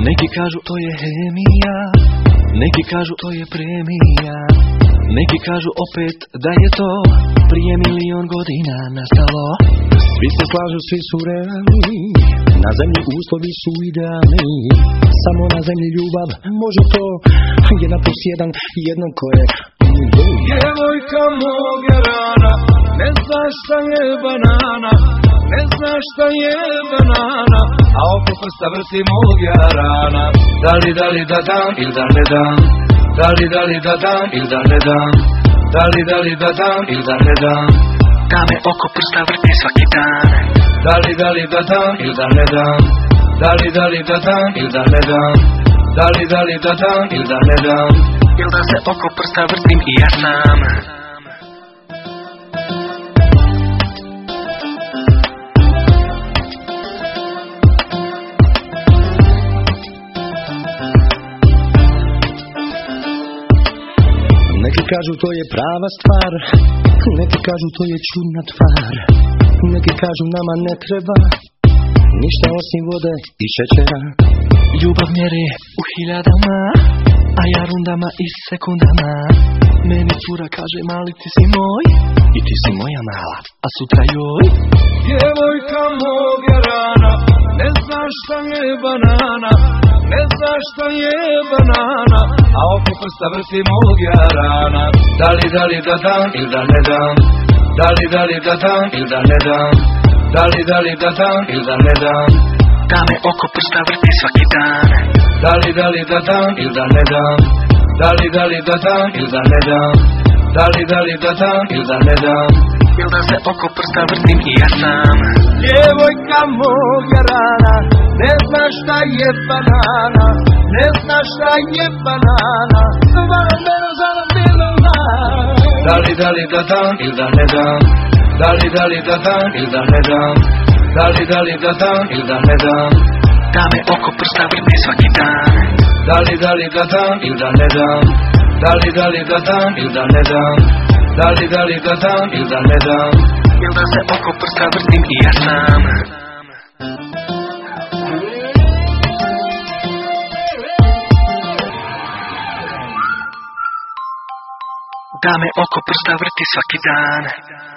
Neki kažu to je hemija, neki kažu to je premija, neki kažu opet da je to prije 1.000.000 godina nastalo. Svi se slažu, svi su realni, na zemlji uslovi su idealni. Samo na zemlji ljubav može to, 1+1 jednako je. Djevojka moga rana, ne znaš šta je banana, ne znaš šta je banana, a oko prsta vrti moga rana. Da li da dam ili da ne dam, da li da dam ili da ne dam, da li da dam ili da ne dam. Da me oko prsta vrti svaki dan. Da li da dam ili da ne dam, da li da dam ili da ne dam, da li da dam ili da ne dam. Ili da se oko prsta vrtim i ja sam. Neki kažu to je prava stvar, neki kažu to je čudna tvar, neki kažu nama ne treba ništa osim vode i šećera. Ljubav mjeri u 1000-ama, a ja rundama i sekundama. Meni cura kaže mali ti si moj i ti si moja mala, a sutra joj. Djevojka moga rana, ne znaš šta je banana, ne znaš šta je banana, a oko prsta vrti moga rana. Da li da dam ili da ne dam, da li da dam ili da ne dam, da li da dam ili da ne dam. Da me oko prsta vrti svaki dan. Da li da dam ili da ne dam, da li da dam ili da ne dam, da li da dam ili da ne dam. Ili da se oko prsta vrtim i ja sam. Djevojka moga rana, ne znaš šta je banana, ne znaš šta je banana. Da li da dam ili da ne dam, da li da dam ili da ne dam, da li da dam ili da ne dam. Da me oko prsta vrti svaki dan. Da li da dam ili da ne dam, da li da dam ili da ne dam, da li da dam ili da ne dam. Ili da se oko prsta vrtim i ja sam. Da me oko prsta vrti svaki dan.